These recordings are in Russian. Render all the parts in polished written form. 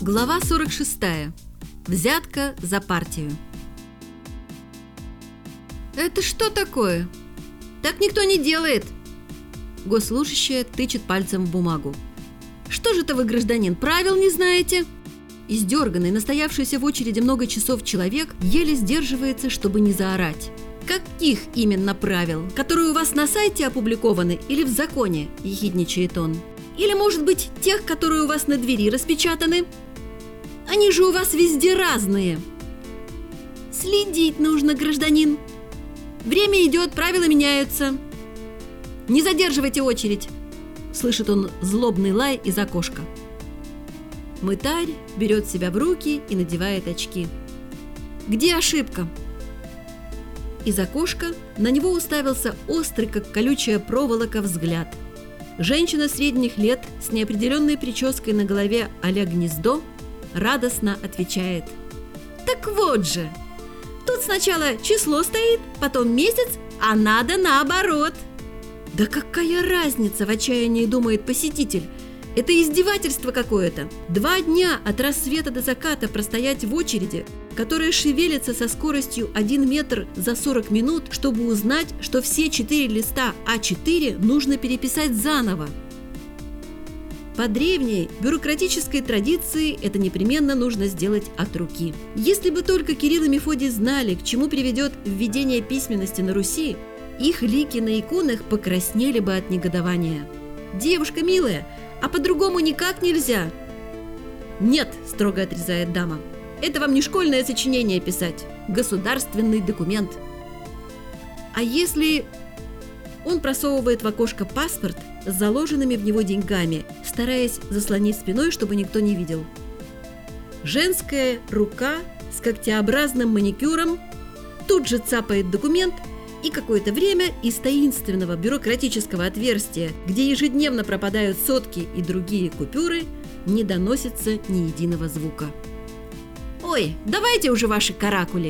Глава 46. Взятка за партию. Это что такое? Так никто не делает. Госслужащая тычет пальцем в бумагу. Что же это вы, гражданин, правил не знаете? Издерганный, настоявшийся в очереди много часов человек еле сдерживается, чтобы не заорать. Каких именно правил? Которые у вас на сайте опубликованы или в законе? Ехидничает он. Или, может быть, тех, которые у вас на двери распечатаны? Они же у вас везде разные. Следить нужно, гражданин. Время идет, правила меняются. Не задерживайте очередь. Слышит он злобный лай из окошка. Мытарь берет себя в руки и надевает очки. Где ошибка? Из окошка на него уставился острый, как колючая проволока, взгляд. Женщина средних лет с неопределенной прической на голове а-ля гнездо радостно отвечает. Так вот же! Тут сначала число стоит, потом месяц, а надо наоборот. Да какая разница, в отчаянии думает посетитель. Это издевательство какое-то. 2 дня от рассвета до заката простоять в очереди, которая шевелится со скоростью 1 метр за 40 минут, чтобы узнать, что все 4 листа А4 нужно переписать заново. По древней бюрократической традиции это непременно нужно сделать от руки. Если бы только Кирилл и Мефодий знали, к чему приведет введение письменности на Руси, их лики на иконах покраснели бы от негодования. «Девушка милая, а по-другому никак нельзя!» «Нет», – строго отрезает дама, – «это вам не школьное сочинение писать, государственный документ». А если... Он просовывает в окошко паспорт с заложенными в него деньгами, стараясь заслонить спиной, чтобы никто не видел. Женская рука с когтеобразным маникюром тут же цапает документ, и какое-то время из таинственного бюрократического отверстия, где ежедневно пропадают сотки и другие купюры, не доносится ни единого звука. «Ой, давайте уже ваши каракули!»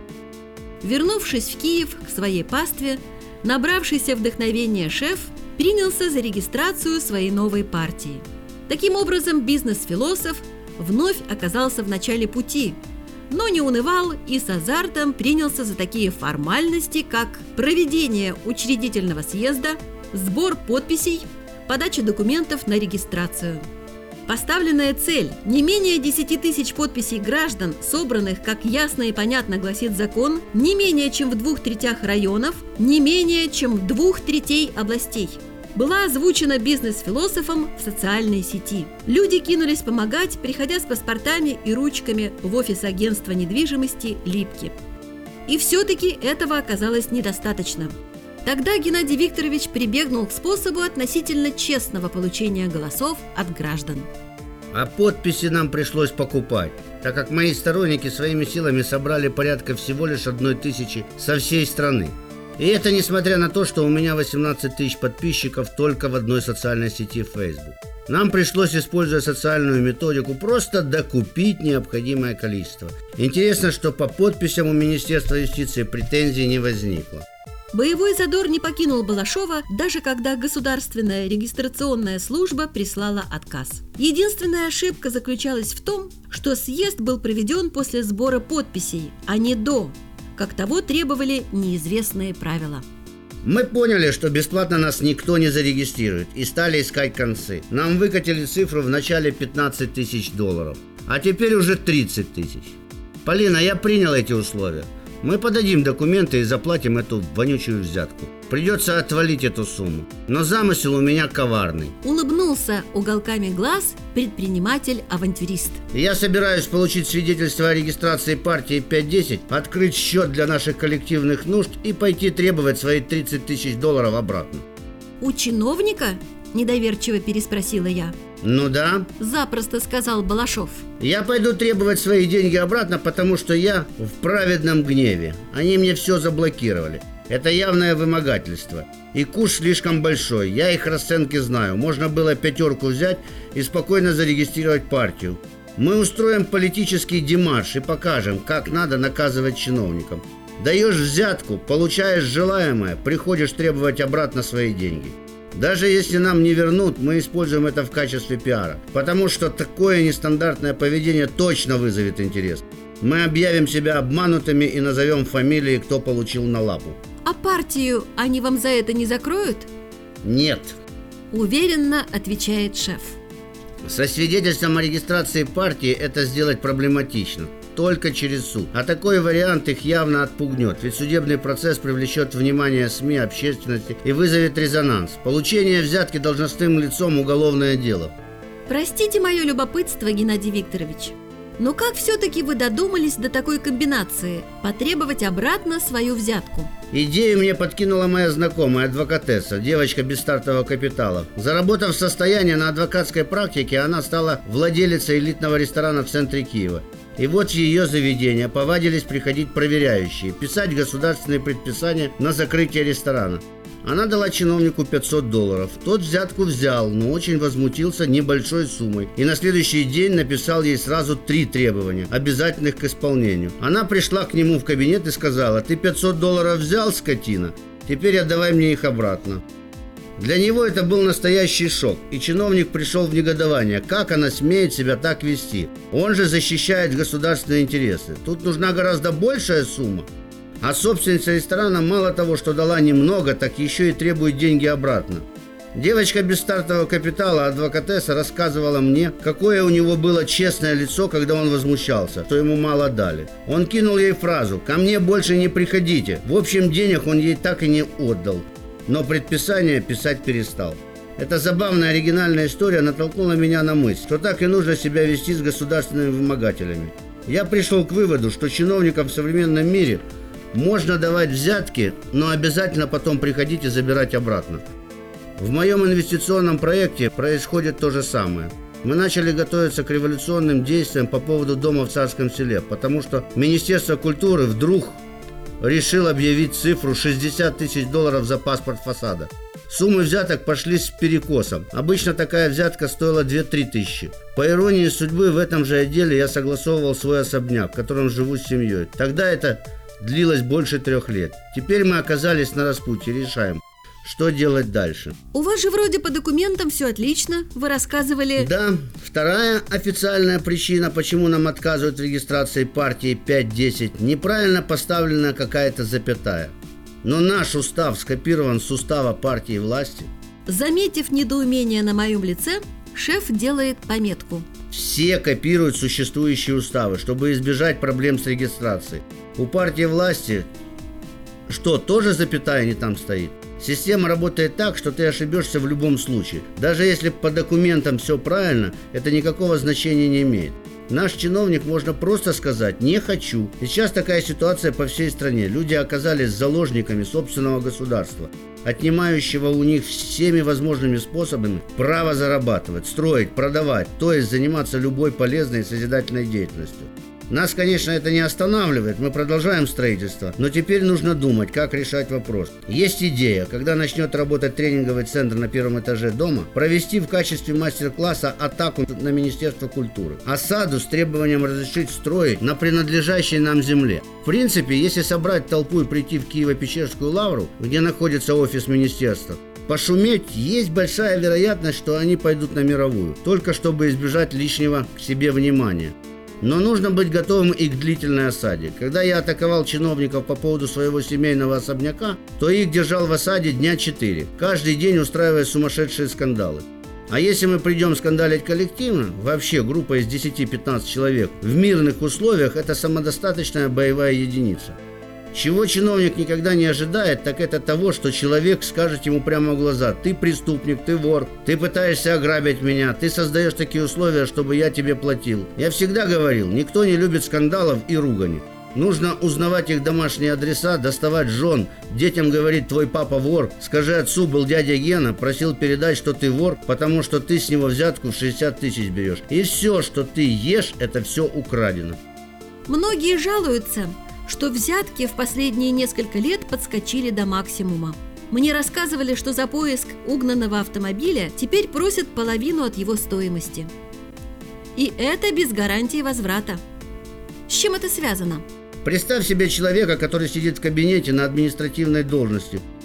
Вернувшись в Киев к своей пастве, набравшийся вдохновения шеф принялся за регистрацию своей новой партии. Таким образом, бизнес-философ вновь оказался в начале пути, но не унывал и с азартом принялся за такие формальности, как проведение учредительного съезда, сбор подписей, подача документов на регистрацию. Поставленная цель – не менее 10 тысяч подписей граждан, собранных, как ясно и понятно гласит закон, не менее чем в 2/3 районов, не менее чем в 2/3 областей, была озвучена бизнес-философом в социальной сети. Люди кинулись помогать, приходя с паспортами и ручками в офис агентства недвижимости «Липки». И все-таки этого оказалось недостаточно. Тогда Геннадий Викторович прибегнул к способу относительно честного получения голосов от граждан. А подписи нам пришлось покупать, так как мои сторонники своими силами собрали порядка всего лишь 1 тысячи со всей страны. И это несмотря на то, что у меня 18 тысяч подписчиков только в одной социальной сети Facebook. Нам пришлось, используя социальную методику, просто докупить необходимое количество. Интересно, что по подписям у Министерства юстиции претензий не возникло. Боевой задор не покинул Балашова, даже когда государственная регистрационная служба прислала отказ. Единственная ошибка заключалась в том, что съезд был проведен после сбора подписей, а не до, как того требовали неизвестные правила. Мы поняли, что бесплатно нас никто не зарегистрирует, и стали искать концы. Нам выкатили цифру в начале $15 тысяч, а теперь уже 30 тысяч. Полина, я принял эти условия. Мы подадим документы и заплатим эту вонючую взятку. Придется отвалить эту сумму. Но замысел у меня коварный. Улыбнулся уголками глаз предприниматель-авантюрист. Я собираюсь получить свидетельство о регистрации партии 510, открыть счет для наших коллективных нужд и пойти требовать свои $30 тысяч обратно. У чиновника? Недоверчиво переспросила я. Ну да. Запросто сказал Балашов. Я пойду требовать свои деньги обратно, потому что я в праведном гневе. Они мне все заблокировали. Это явное вымогательство. И куш слишком большой. Я их расценки знаю. Можно было 5 взять и спокойно зарегистрировать партию. Мы устроим политический демарш и покажем, как надо наказывать чиновникам. Даешь взятку, получаешь желаемое, приходишь требовать обратно свои деньги. Даже если нам не вернут, мы используем это в качестве пиара. Потому что такое нестандартное поведение точно вызовет интерес. Мы объявим себя обманутыми и назовем фамилии, кто получил на лапу. А партию они вам за это не закроют? Нет. Уверенно отвечает шеф. Со свидетельством о регистрации партии это сделать проблематично. Только через суд. А такой вариант их явно отпугнет, ведь судебный процесс привлечет внимание СМИ, общественности и вызовет резонанс. Получение взятки должностным лицом — уголовное дело. Простите мое любопытство, Геннадий Викторович, но как все-таки вы додумались до такой комбинации – потребовать обратно свою взятку? Идею мне подкинула моя знакомая адвокатесса, девочка без стартового капитала. Заработав состояние на адвокатской практике, она стала владелицей элитного ресторана в центре Киева. И вот в ее заведение повадились приходить проверяющие, писать государственные предписания на закрытие ресторана. Она дала чиновнику $500. Тот взятку взял, но очень возмутился небольшой суммой. И на следующий день написал ей сразу 3 требования, обязательных к исполнению. Она пришла к нему в кабинет и сказала: «Ты $500 взял, скотина? Теперь отдавай мне их обратно». Для него это был настоящий шок, и чиновник пришел в негодование. Как она смеет себя так вести? Он же защищает государственные интересы. Тут нужна гораздо большая сумма. А собственница ресторана мало того, что дала немного, так еще и требует деньги обратно. Девочка без стартового капитала, адвокатесса, рассказывала мне, какое у него было честное лицо, когда он возмущался, что ему мало дали. Он кинул ей фразу: «Ко мне больше не приходите». В общем, денег он ей так и не отдал. Но предписание писать перестал. Эта забавная оригинальная история натолкнула меня на мысль, что так и нужно себя вести с государственными вымогателями. Я пришел к выводу, что чиновникам в современном мире можно давать взятки, но обязательно потом приходить и забирать обратно. В моем инвестиционном проекте происходит то же самое. Мы начали готовиться к революционным действиям по поводу дома в Царском Селе, потому что Министерство культуры вдруг решил объявить цифру $60 тысяч за паспорт фасада. Суммы взяток пошли с перекосом. Обычно такая взятка стоила 2-3 тысячи. По иронии судьбы, в этом же отделе я согласовывал свой особняк, в котором живу с семьей. Тогда это длилось больше 3 лет. Теперь мы оказались на распутье, решаем, что делать дальше. У вас же вроде по документам все отлично, вы рассказывали. Да, вторая официальная причина, почему нам отказывают в регистрации партии 5-10, неправильно поставлена какая-то запятая. Но наш устав скопирован с устава партии власти. Заметив недоумение на моем лице, шеф делает пометку. Все копируют существующие уставы, чтобы избежать проблем с регистрацией. У партии власти что, тоже запятая не там стоит? Система работает так, что ты ошибешься в любом случае. Даже если по документам все правильно, это никакого значения не имеет. Наш чиновник можно просто сказать «не хочу». И сейчас такая ситуация по всей стране. Люди оказались заложниками собственного государства, отнимающего у них всеми возможными способами право зарабатывать, строить, продавать, то есть заниматься любой полезной и созидательной деятельностью. Нас, конечно, это не останавливает, мы продолжаем строительство, но теперь нужно думать, как решать вопрос. Есть идея, когда начнет работать тренинговый центр на 1-м этаже дома, провести в качестве мастер-класса атаку на Министерство культуры. Осаду с требованием разрешить строить на принадлежащей нам земле. В принципе, если собрать толпу и прийти в Киево-Печерскую лавру, где находится офис министерства, пошуметь, есть большая вероятность, что они пойдут на мировую, только чтобы избежать лишнего к себе внимания. Но нужно быть готовым и к длительной осаде. Когда я атаковал чиновников по поводу своего семейного особняка, то их держал в осаде дня 4, каждый день устраивая сумасшедшие скандалы. А если мы придем скандалить коллективно, вообще группа из 10-15 человек, в мирных условиях, это самодостаточная боевая единица. Чего чиновник никогда не ожидает, так это того, что человек скажет ему прямо в глаза: ты преступник, ты вор, ты пытаешься ограбить меня, ты создаешь такие условия, чтобы я тебе платил. Я всегда говорил, никто не любит скандалов и ругани. Нужно узнавать их домашние адреса, доставать жен, детям говорить: твой папа вор, скажи отцу, был дядя Гена, просил передать, что ты вор, потому что ты с него взятку в 60 тысяч берешь. И все, что ты ешь, это все украдено. Многие жалуются, что взятки в последние несколько лет подскочили до максимума. Мне рассказывали, что за поиск угнанного автомобиля теперь просят половину от его стоимости. И это без гарантии возврата. С чем это связано? Представь себе человека, который сидит в кабинете на административной должности.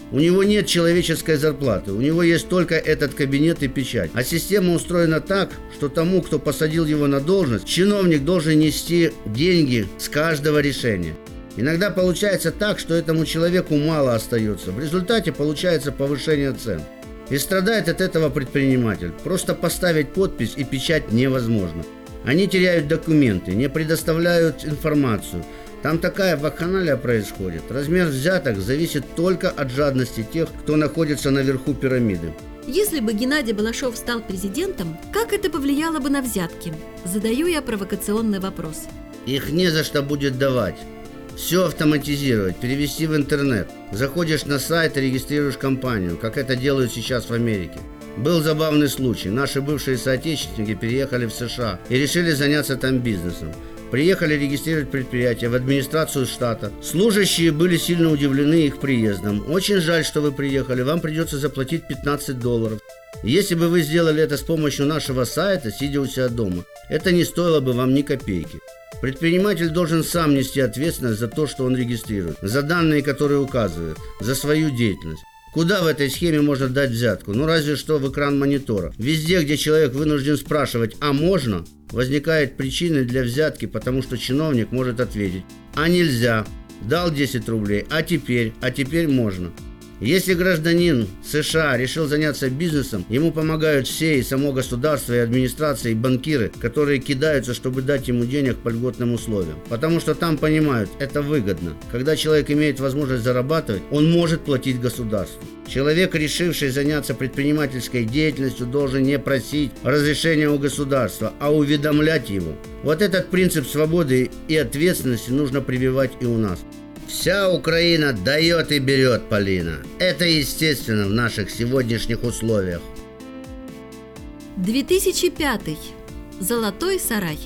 У него нет человеческой зарплаты, у него есть только этот кабинет и печать. А система устроена так, что тому, кто посадил его на должность, чиновник должен нести деньги с каждого решения. Иногда получается так, что этому человеку мало остается. В результате получается повышение цен. И страдает от этого предприниматель. Просто поставить подпись и печать невозможно. Они теряют документы, не предоставляют информацию. Там такая вакханалия происходит. Размер взяток зависит только от жадности тех, кто находится наверху пирамиды. Если бы Геннадий Балашов стал президентом, как это повлияло бы на взятки? Задаю я провокационный вопрос. Их не за что будет давать. Все автоматизировать, перевести в интернет. Заходишь на сайт и регистрируешь компанию, как это делают сейчас в Америке. Был забавный случай. Наши бывшие соотечественники переехали в США и решили заняться там бизнесом. Приехали регистрировать предприятие в администрацию штата. Служащие были сильно удивлены их приездом. Очень жаль, что вы приехали, вам придется заплатить $15. Если бы вы сделали это с помощью нашего сайта, сидя у себя дома, это не стоило бы вам ни копейки. Предприниматель должен сам нести ответственность за то, что он регистрирует, за данные, которые указывает, за свою деятельность. Куда в этой схеме можно дать взятку? Ну разве что в экран монитора. Везде, где человек вынужден спрашивать «а можно?», возникает причина для взятки, потому что чиновник может ответить «а нельзя, дал 10 рублей, а теперь можно». Если гражданин США решил заняться бизнесом, ему помогают все, и само государство, и администрация, и банкиры, которые кидаются, чтобы дать ему денег по льготным условиям. Потому что там понимают, это выгодно. Когда человек имеет возможность зарабатывать, он может платить государству. Человек, решивший заняться предпринимательской деятельностью, должен не просить разрешения у государства, а уведомлять его. Вот этот принцип свободы и ответственности нужно прививать и у нас. Вся Украина дает и берет, Полина. Это естественно в наших сегодняшних условиях. 2005. Золотой сарай.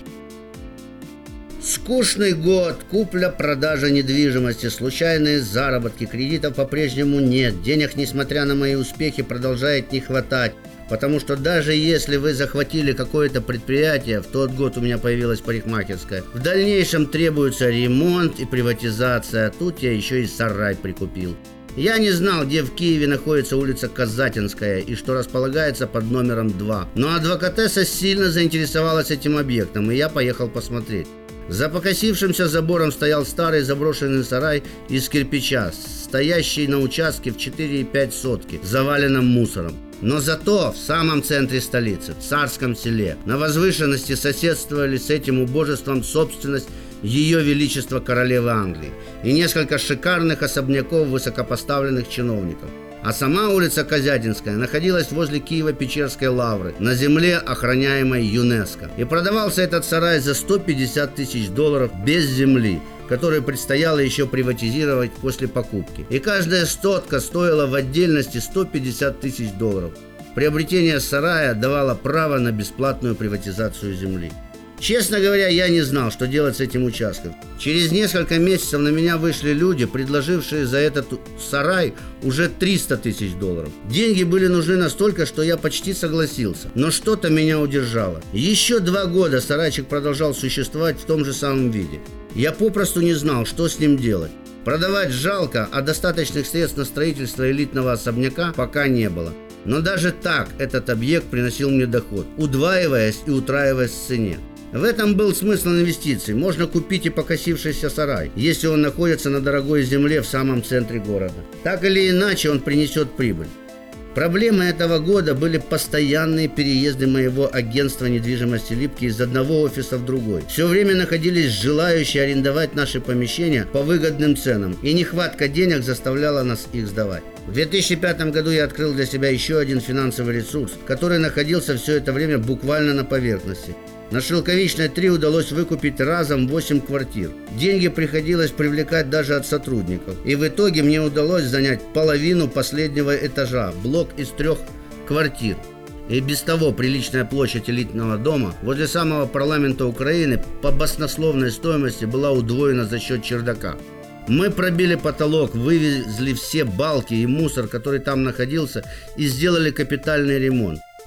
Скучный год, купля-продажа недвижимости, случайные заработки, кредитов по-прежнему нет, денег, несмотря на мои успехи, продолжает не хватать. Потому что даже если вы захватили какое-то предприятие, в тот год у меня появилась парикмахерская, в дальнейшем требуется ремонт и приватизация, а тут я еще и сарай прикупил. Я не знал, где в Киеве находится улица Казатинская и что располагается под номером 2. Но адвокатесса сильно заинтересовалась этим объектом, и я поехал посмотреть. За покосившимся забором стоял старый заброшенный сарай из кирпича, стоящий на участке в 4,5 сотки, заваленном мусором. Но зато в самом центре столицы, в Царском селе, на возвышенности соседствовали с этим убожеством собственность Ее Величества Королевы Англии и несколько шикарных особняков высокопоставленных чиновников. А сама улица Казятинская находилась возле Киево-Печерской лавры, на земле, охраняемой ЮНЕСКО. И продавался этот сарай за $150 тысяч без земли, которую предстояло еще приватизировать после покупки. И каждая сотка стоила в отдельности $150 тысяч. Приобретение сарая давало право на бесплатную приватизацию земли. Честно говоря, я не знал, что делать с этим участком. Через несколько месяцев на меня вышли люди, предложившие за этот сарай уже $300 тысяч. Деньги были нужны настолько, что я почти согласился. Но что-то меня удержало. Еще 2 года сарайчик продолжал существовать в том же самом виде. Я попросту не знал, что с ним делать. Продавать жалко, а достаточных средств на строительство элитного особняка пока не было. Но даже так этот объект приносил мне доход, удваиваясь и утраиваясь в цене. В этом был смысл инвестиций. Можно купить и покосившийся сарай, если он находится на дорогой земле в самом центре города. Так или иначе он принесет прибыль. Проблемой этого года были постоянные переезды моего агентства недвижимости «Липки» из одного офиса в другой. Все время находились желающие арендовать наши помещения по выгодным ценам, и нехватка денег заставляла нас их сдавать. В 2005 году я открыл для себя еще один финансовый ресурс, который находился все это время буквально на поверхности. На Шелковичной 3 удалось выкупить разом 8 квартир. Деньги приходилось привлекать даже от сотрудников. И в итоге мне удалось занять половину последнего этажа, блок из 3 квартир. И без того приличная площадь элитного дома возле самого парламента Украины по баснословной стоимости была удвоена за счет чердака. Мы пробили потолок, вывезли все балки и мусор, который там находился, и сделали капитальный ремонт.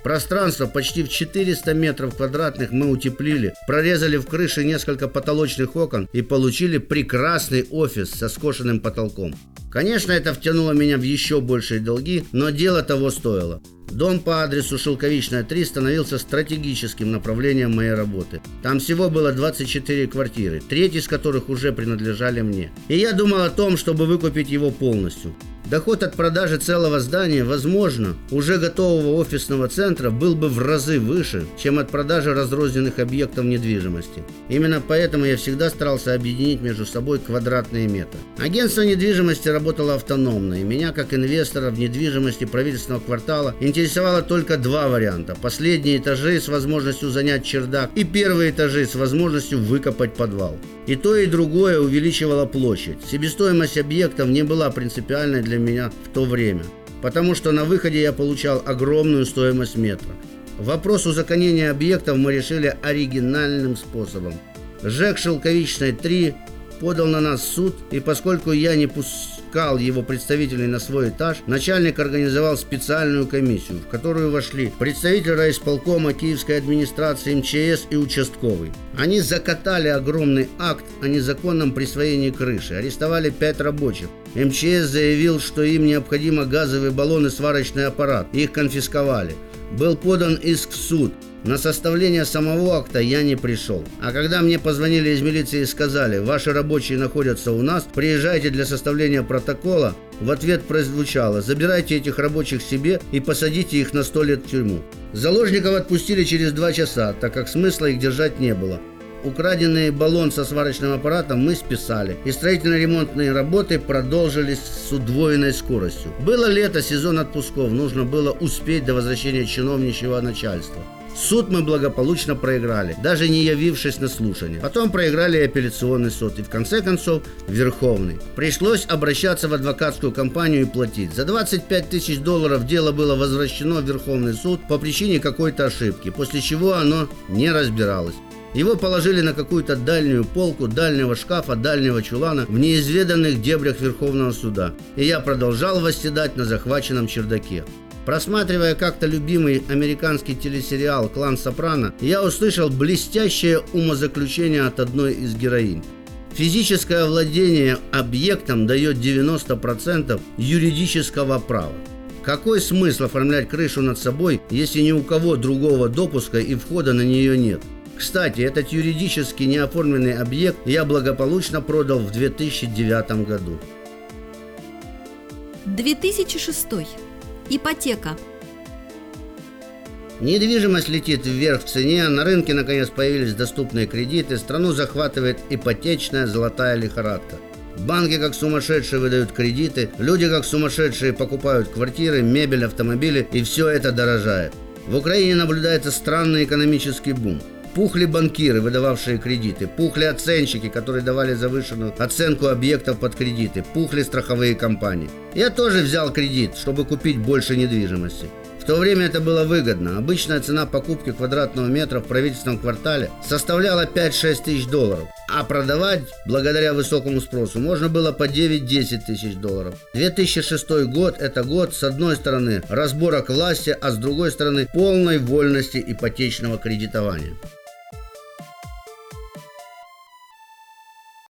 Пространство почти в 400 метров квадратных мы утеплили, прорезали в крыше несколько потолочных окон и получили прекрасный офис со скошенным потолком. Конечно, это втянуло меня в еще большие долги, но дело того стоило. Дом по адресу Шелковичная, 3 становился стратегическим направлением моей работы. Там всего было 24 квартиры, треть из которых уже принадлежали мне. И я думал о том, чтобы выкупить его полностью. Доход от продажи целого здания, возможно, уже готового офисного центра был бы в разы выше, чем от продажи разрозненных объектов недвижимости. Именно поэтому я всегда старался объединить между собой квадратные метры. Агентство недвижимости работало автономно, и меня, как инвестора в недвижимости правительственного квартала, интересовало только два варианта. Последние этажи с возможностью занять чердак и первые этажи с возможностью выкопать подвал. И то, и другое увеличивало площадь. Себестоимость объектов не была принципиальной для меня в то время, потому что на выходе я получал огромную стоимость метра. Вопрос узаконения объектов мы решили оригинальным способом. ЖЭК Шелковичной, 3 подал на нас в суд, и поскольку я не пускал его представителей на свой этаж, начальник организовал специальную комиссию, в которую вошли представитель райисполкома, Киевской администрации, МЧС и участковый. Они закатали огромный акт о незаконном присвоении крыши, арестовали 5 рабочих. МЧС заявил, что им необходимо газовый баллон и сварочный аппарат, их конфисковали. Был подан иск в суд. На составление самого акта я не пришел. А когда мне позвонили из милиции и сказали: ваши рабочие находятся у нас, приезжайте для составления протокола, в ответ прозвучало: забирайте этих рабочих себе и посадите их на 100 лет в тюрьму. Заложников отпустили через 2 часа, так как смысла их держать не было. Украденный баллон со сварочным аппаратом мы списали, и строительно-ремонтные работы продолжились с удвоенной скоростью. Было лето, сезон отпусков, нужно было успеть до возвращения чиновничьего начальства. Суд мы благополучно проиграли, даже не явившись на слушание. Потом проиграли и апелляционный суд, и в конце концов Верховный. Пришлось обращаться в адвокатскую компанию и платить. За $25 тысяч дело было возвращено в Верховный суд по причине какой-то ошибки, после чего оно не разбиралось. Его положили на какую-то дальнюю полку дальнего шкафа, дальнего чулана в неизведанных дебрях Верховного суда. И я продолжал восседать на захваченном чердаке. Просматривая как-то любимый американский телесериал «Клан Сопрано», я услышал блестящее умозаключение от одной из героинь. Физическое владение объектом дает 90% юридического права. Какой смысл оформлять крышу над собой, если ни у кого другого допуска и входа на нее нет? Кстати, этот юридически неоформленный объект я благополучно продал в 2009 году. 2006. Ипотека. Недвижимость летит вверх в цене, на рынке наконец появились доступные кредиты, страну захватывает ипотечная золотая лихорадка. Банки как сумасшедшие выдают кредиты, люди как сумасшедшие покупают квартиры, мебель, автомобили, и все это дорожает. В Украине наблюдается странный экономический бум. Пухли банкиры, выдававшие кредиты, пухли оценщики, которые давали завышенную оценку объектов под кредиты, пухли страховые компании. Я тоже взял кредит, чтобы купить больше недвижимости. В то время это было выгодно. Обычная цена покупки квадратного метра в правительственном квартале составляла 5-6 тысяч долларов, а продавать, благодаря высокому спросу, можно было по 9-10 тысяч долларов. 2006 год – это год, с одной стороны, разборок власти, а с другой стороны, полной вольности ипотечного кредитования.